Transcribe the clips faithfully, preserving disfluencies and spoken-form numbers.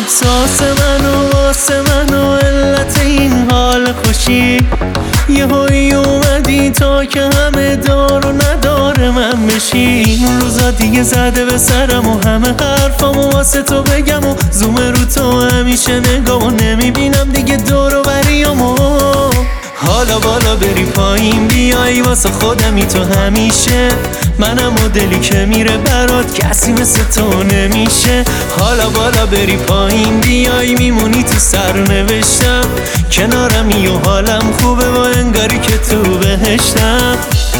احساس منو واسه منو علت این حال خوشی یه هایی اومدی تا که همه دار و نداره من بشی. این روزا دیگه زده به سرم و همه حرفامو واسه تو بگم و زوم رو تو همیشه نگامو نمیبینم دیگه دور و بریامو. حالا بالا بری پایین بیایی واسه خودمی تو همیشه منم مدلی که میره برات کسی مثل تو نمیشه. حالا بالا بری پایین بیایی میمونی تو سرنوشتم کنارمی و حالم خوبه و انگاری که تو بهشتم.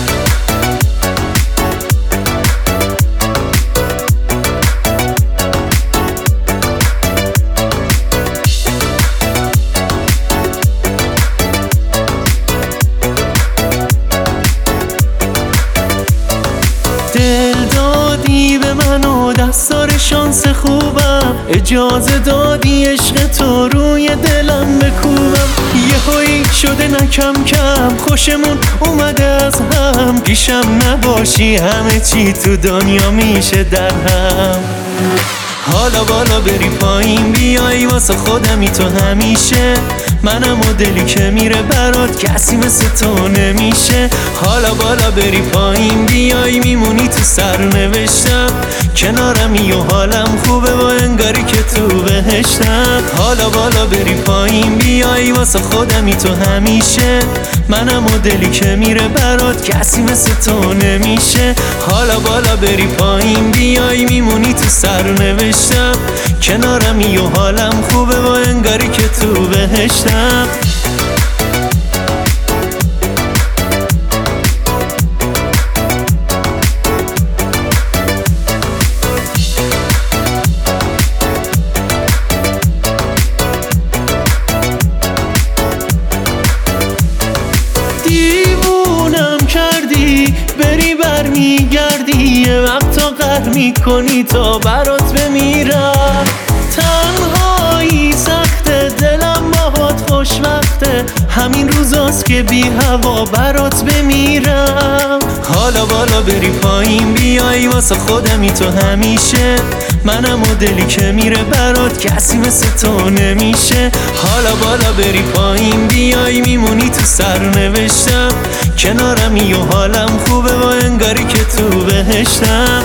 دل دادی به من و دستار شانس خوبم اجازه دادی عشق تو روی دلم بکوبم. یه هایی شده نکم کم خوشمون اومده از هم پیشم نباشی همه چی تو دنیا میشه در هم. حالا بالا بری پایین بیایی واسه خودمی تو همیشه منم مدلی که میره برات کسی مثل تو نمیشه. حالا بالا بری پایین بیایی میمونی تو سرنوشتم کنارمی و حالم خوبه و انگاری که تو بهشتم. حالا بالا بری پایین بیایی واسه خودمی تو همیشه منم مدلی که میره برات کسی مثل تو نمیشه. حالا بالا بری پایین بیایی میمونی تو سرنوشتم کنارمی و حالم خوبه و انگاری که تو بهشتم. دیوونم کردی بری برمیگردی یه وقتا قهر میکنی تا برات بمیرم. تنهایی سخته دلم باهات خوشوقته همین روزاست که بی هوا برات بمیرم. حالا بالا بری پایین بیایی واسه خودمی تو همیشه منم مدلی که میره برات کسی مثل تو نمیشه. حالا بالا بری پایین بیایی میمونی تو سرنوشتم کنارمی و حالم خوبه و انگاری که تو بهشتم.